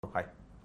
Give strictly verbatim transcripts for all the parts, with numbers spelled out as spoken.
Hai.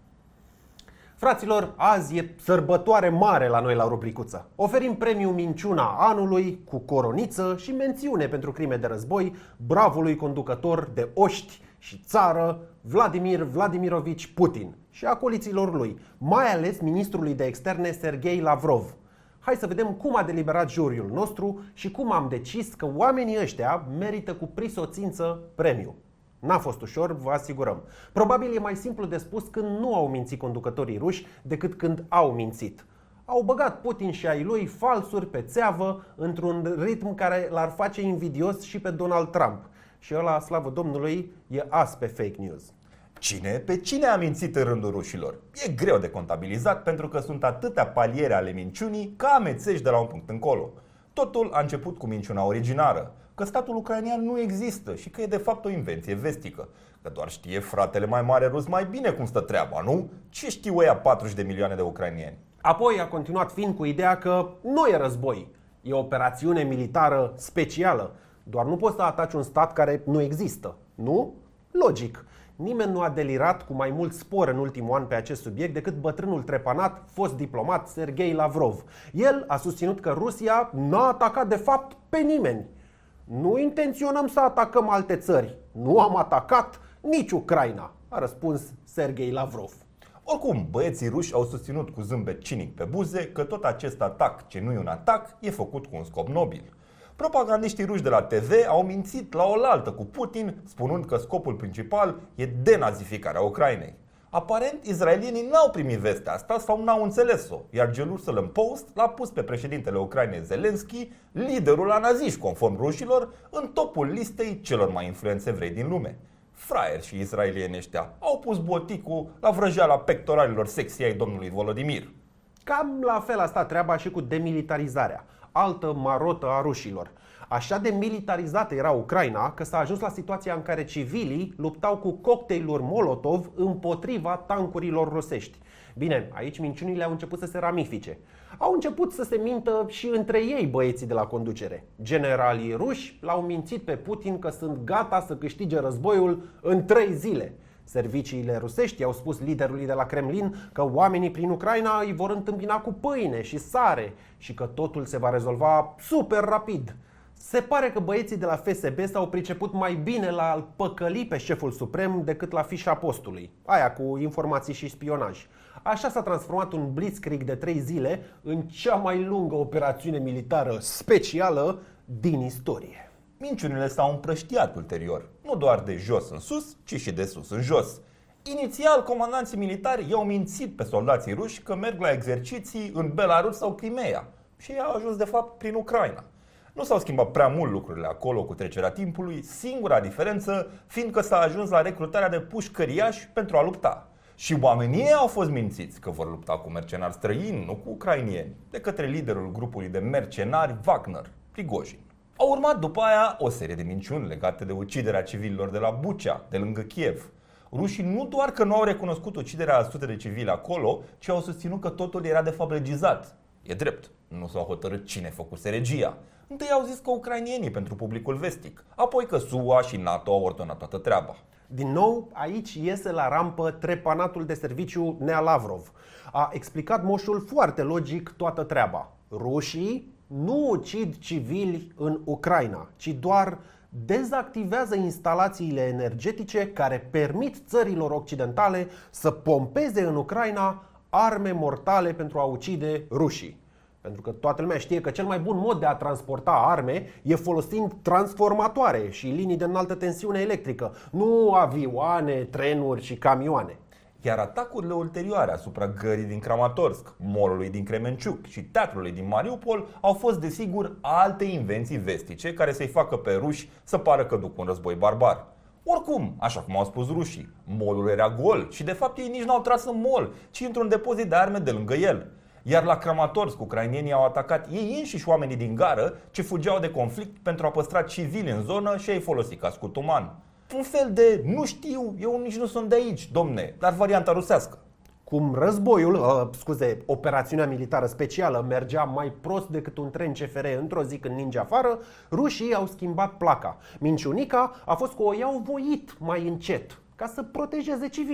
Fraților, azi e sărbătoare mare la noi la rubricuță. Oferim premiul Minciuna Anului cu coroniță și mențiune pentru crime de război bravului conducător de oști și țară Vladimir Vladimirovici Putin și acoliților lui, mai ales ministrului de externe Sergei Lavrov. Hai să vedem cum a deliberat juriul nostru și cum am decis că oamenii ăștia merită cu prisosință premiul. N-a fost ușor, vă asigurăm. Probabil e mai simplu de spus când nu au mințit conducătorii ruși decât când au mințit. Au băgat Putin și ai lui falsuri pe țeavă într-un ritm care l-ar face invidios și pe Donald Trump. Și ăla, slavă Domnului, e as pe fake news. Cine pe cine a mințit în rândul rușilor? E greu de contabilizat pentru că sunt atâtea paliere ale minciunii ca amețești de la un punct încolo. Totul a început cu minciuna originară, că statul ucrainean nu există și că e de fapt o invenție vestică, că doar știe fratele mai mare rus mai bine cum stă treaba, nu? Ce știu ăia patruzeci de milioane de ucrainieni? Apoi a continuat fiind cu ideea că nu e război, e o operațiune militară specială. Doar nu poți să ataci un stat care nu există, nu? Logic. Nimeni nu a delirat cu mai mult spor în ultimul an pe acest subiect decât bătrânul trepanat, fost diplomat Sergei Lavrov. El a susținut că Rusia n-a atacat de fapt pe nimeni. Nu intenționăm să atacăm alte țări. Nu am atacat nici Ucraina, a răspuns Sergei Lavrov. Oricum, băieții ruși au susținut cu zâmbet cinic pe buze că tot acest atac, ce nu e un atac, e făcut cu un scop nobil. Propagandiștii ruși de la T V au mințit la oaltă cu Putin, spunând că scopul principal e denazificarea Ucrainei. Aparent, izraelienii n-au primit vestea asta sau n-au înțeles-o, iar Jerusalem Post l-a pus pe președintele Ucrainei Zelensky, liderul la naziști conform rușilor, în topul listei celor mai influenți evrei din lume. Fraieri și izraelieni ăștia au pus boticul la vrăjeala pectoralilor sexy ai domnului Volodimir. Cam la fel a stat treaba și cu demilitarizarea, altă marotă a rușilor. Așa de militarizată era Ucraina că s-a ajuns la situația în care civilii luptau cu cocktailuri Molotov împotriva tancurilor rusești. Bine, aici minciunile au început să se ramifice. Au început să se mintă și între ei băieții de la conducere. Generalii ruși l-au mințit pe Putin că sunt gata să câștige războiul în trei zile. Serviciile rusești i-au spus liderului de la Kremlin că oamenii prin Ucraina îi vor întâmpina cu pâine și sare și că totul se va rezolva super rapid. Se pare că băieții de la F S B s-au priceput mai bine la a-l păcăli pe șeful suprem decât la fișa postului, aia cu informații și spionaj. Așa s-a transformat un blitzkrieg de trei zile în cea mai lungă operațiune militară specială din istorie. Minciunile s-au împrăștiat ulterior, nu doar de jos în sus, ci și de sus în jos. Inițial, comandanții militari i-au mințit pe soldații ruși că merg la exerciții în Belarus sau Crimea și ei au ajuns de fapt prin Ucraina. Nu s-au schimbat prea mult lucrurile acolo cu trecerea timpului, singura diferență fiind că s-a ajuns la recrutarea de pușcăriași pentru a lupta. Și oamenii ei au fost mințiți că vor lupta cu mercenari străini, nu cu ucrainieni, de către liderul grupului de mercenari Wagner, Prigojin. Au urmat după aia o serie de minciuni legate de uciderea civililor de la Bucha, de lângă Kiev. Rușii nu doar că nu au recunoscut uciderea a sute de civili acolo, ci au susținut că totul era de fapt regizat. E drept, nu s-au hotărât cine făcuse regia. Întâi au zis că ucrainienii pentru publicul vestic, apoi că S U A și NATO au ordonat toată treaba. Din nou, aici iese la rampă trepanatul de serviciu Nea Lavrov. A explicat moșul foarte logic toată treaba. Rușii nu ucid civili în Ucraina, ci doar dezactivează instalațiile energetice care permit țărilor occidentale să pompeze în Ucraina arme mortale pentru a ucide rușii. Pentru că toată lumea știe că cel mai bun mod de a transporta arme e folosind transformatoare și linii de înaltă tensiune electrică, nu avioane, trenuri și camioane. Iar atacurile ulterioare asupra gării din Kramatorsk, molului din Kremenciuk și teatrului din Mariupol au fost desigur alte invenții vestice care să-i facă pe ruși să pară că duc un război barbar. Oricum, așa cum au spus rușii, molul era gol și de fapt ei nici n-au tras în mol, ci într-un depozit de arme de lângă el. Iar la Kramatorsk, ucrainienii au atacat ei înșiși oamenii din gară ce fugeau de conflict pentru a păstra civili în zonă și a-i folosi ca scut uman. Un fel de nu știu, eu nici nu sunt de aici, domne, dar varianta rusească. Cum războiul, uh, scuze, operațiunea militară specială mergea mai prost decât un tren C F R într-o zi când ninge afară, rușii au schimbat placa. Minciunica a fost că o iau voit mai încet, ca să protejeze civilii.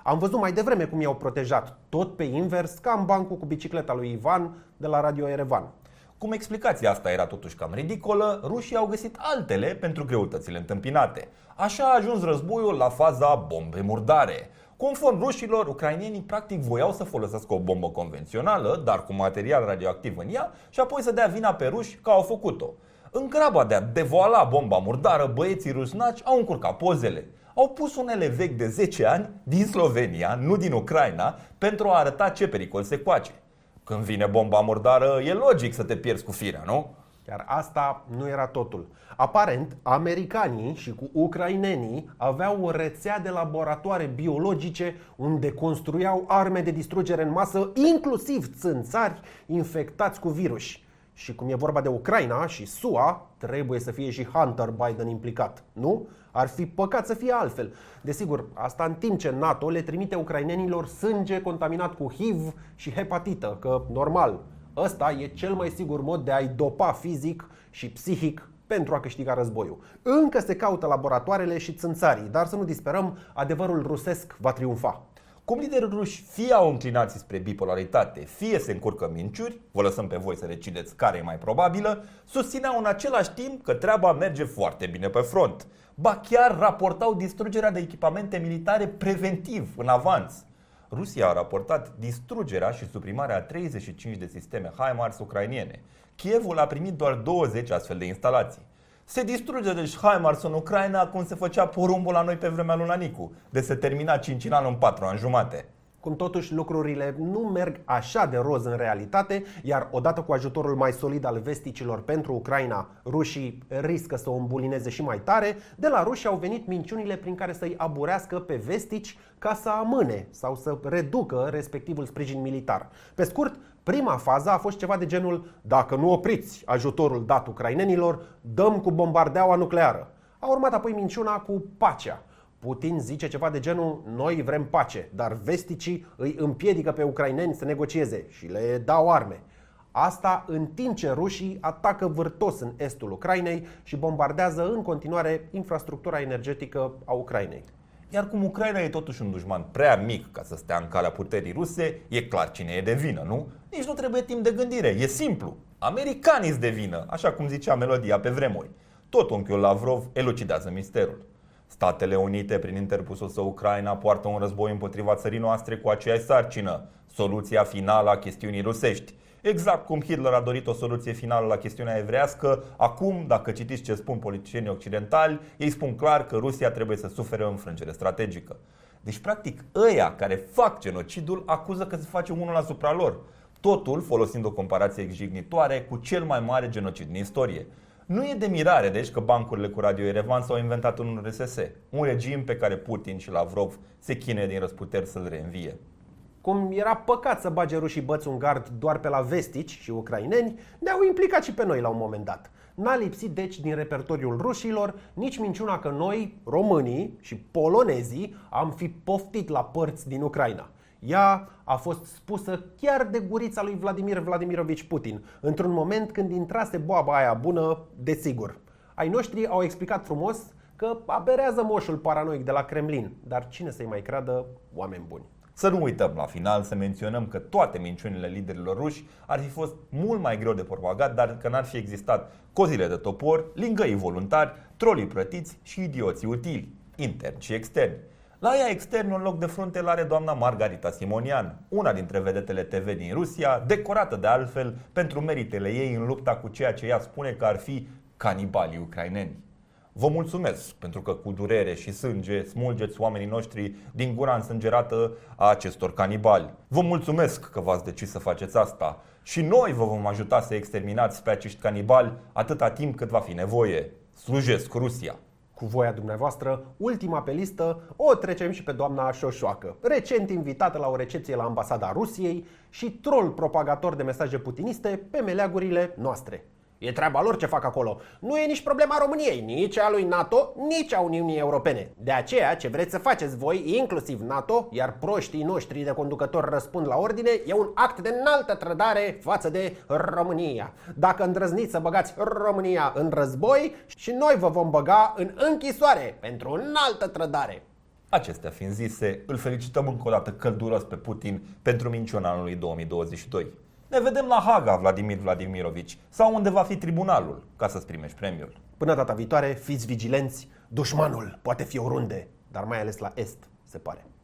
Am văzut mai devreme cum i-au protejat, tot pe invers, ca în bancul cu bicicleta lui Ivan de la Radio Erevan. Cum explicația asta era totuși cam ridicolă, rușii au găsit altele pentru greutățile întâmpinate. Așa a ajuns războiul la faza bombe murdare. Conform rușilor, ucrainenii practic voiau să folosească o bombă convențională, dar cu material radioactiv în ea, și apoi să dea vina pe ruși că au făcut-o. În graba de a devoala bomba murdară, băieții rusnaci au încurcat pozele. Au pus unele vechi de zece ani din Slovenia, nu din Ucraina, pentru a arăta ce pericol se coace. Când vine bomba murdară, e logic să te pierzi cu firea, nu? Iar asta nu era totul. Aparent, americanii și cu ucrainenii aveau o rețea de laboratoare biologice unde construiau arme de distrugere în masă, inclusiv țânțari infectați cu virus. Și cum e vorba de Ucraina și S U A, trebuie să fie și Hunter Biden implicat, nu? Ar fi păcat să fie altfel. Desigur, asta în timp ce NATO le trimite ucrainenilor sânge contaminat cu H I V și hepatită, că normal, ăsta e cel mai sigur mod de a-i dopa fizic și psihic pentru a câștiga războiul. Încă se caută laboratoarele și țânțarii, dar să nu disperăm, adevărul rusesc va triumfa. Cum liderii ruși fie au înclinații spre bipolaritate, fie se încurcă minciuri, vă lăsăm pe voi să decideți care e mai probabilă, susțineau în același timp că treaba merge foarte bine pe front. Ba chiar raportau distrugerea de echipamente militare preventiv, în avans. Rusia a raportat distrugerea și suprimarea a treizeci și cinci de sisteme HIMARS ucrainiene. Kievul a primit doar douăzeci astfel de instalații. Se distruge deci HIMARS în Ucraina cum se făcea porumbul la noi pe vremea lui Nanicu, de se termina cincinal în patru ani jumate. Cum totuși lucrurile nu merg așa de roz în realitate, iar odată cu ajutorul mai solid al vesticilor pentru Ucraina, rușii riscă să o îmbulineze și mai tare, de la ruși au venit minciunile prin care să-i aburească pe vestici ca să amâne sau să reducă respectivul sprijin militar. Pe scurt, prima fază a fost ceva de genul: dacă nu opriți ajutorul dat ucrainenilor, dăm cu bombardeaua nucleară. A urmat apoi minciuna cu pacea. Putin zice ceva de genul: noi vrem pace, dar vesticii îi împiedică pe ucraineni să negocieze și le dau arme. Asta în timp ce rușii atacă vârtos în estul Ucrainei și bombardează în continuare infrastructura energetică a Ucrainei. Iar cum Ucraina e totuși un dușman prea mic ca să stea în calea puterii ruse, e clar cine e de vină, nu? Nici nu trebuie timp de gândire, e simplu. Americanii-s de vină, așa cum zicea melodia pe vremuri. Tot unchiul Lavrov elucidează misterul. Statele Unite, prin interpusul său Ucraina, poartă un război împotriva țării noastre cu aceeași sarcină: soluția finală a chestiunii rusești. Exact cum Hitler a dorit o soluție finală la chestiunea evrească, acum, dacă citiți ce spun politicienii occidentali, ei spun clar că Rusia trebuie să sufere o înfrângere strategică. Deci, practic, ăia care fac genocidul acuză că se face unul asupra lor. Totul folosind o comparație jignitoare cu cel mai mare genocid din istorie. Nu e de mirare, deci, că bancurile cu Radio Erevan s-au inventat un R S S, un regim pe care Putin și Lavrov se chinuie din răsputeri să-l reînvie. Cum era păcat să bage rușii băți un gard doar pe la vestici și ucraineni, ne-au implicat și pe noi la un moment dat. N-a lipsit deci din repertoriul rușilor nici minciuna că noi, românii și polonezii, am fi poftit la părți din Ucraina. Ea a fost spusă chiar de gurița lui Vladimir Vladimirovici Putin, într-un moment când intrase boaba aia bună, desigur. Ai noștri au explicat frumos că aberează moșul paranoic de la Kremlin, dar cine să-i mai creadă, oameni buni. Să nu uităm la final să menționăm că toate minciunile liderilor ruși ar fi fost mult mai greu de propagat, dar că n-ar fi existat cozile de topor, lingăii voluntari, trolii plătiți și idioții utili, interni și externi. La ea extern, un loc de frunte îl are doamna Margarita Simonian, una dintre vedetele T V din Rusia, decorată de altfel pentru meritele ei în lupta cu ceea ce ea spune că ar fi canibalii ucraineni. Vă mulțumesc pentru că cu durere și sânge smulgeți oamenii noștri din gura însângerată a acestor canibali. Vă mulțumesc că v-ați decis să faceți asta și noi vă vom ajuta să exterminați pe acești canibali atâta timp cât va fi nevoie. Slujesc Rusia! Cu voia dumneavoastră, ultima pe listă o trecem și pe doamna Șoșoacă, recent invitată la o recepție la ambasada Rusiei și troll propagator de mesaje putiniste pe meleagurile noastre. E treaba lor ce fac acolo. Nu e nici problema României, nici a lui NATO, nici a Uniunii Europene. De aceea, ce vreți să faceți voi, inclusiv NATO, iar proștii noștri de conducători răspund la ordine, e un act de înaltă trădare față de România. Dacă îndrăzniți să băgați România în război, și noi vă vom băga în închisoare pentru înaltă trădare. Acestea fiind zise, îl felicităm încă o dată călduros pe Putin pentru minciuna anului două mii douăzeci și doi. Ne vedem la Haga, Vladimir Vladimirovici, sau unde va fi tribunalul, ca să-ți primești premiul. Până data viitoare, fiți vigilenți, dușmanul poate fi oriunde, dar mai ales la est, se pare.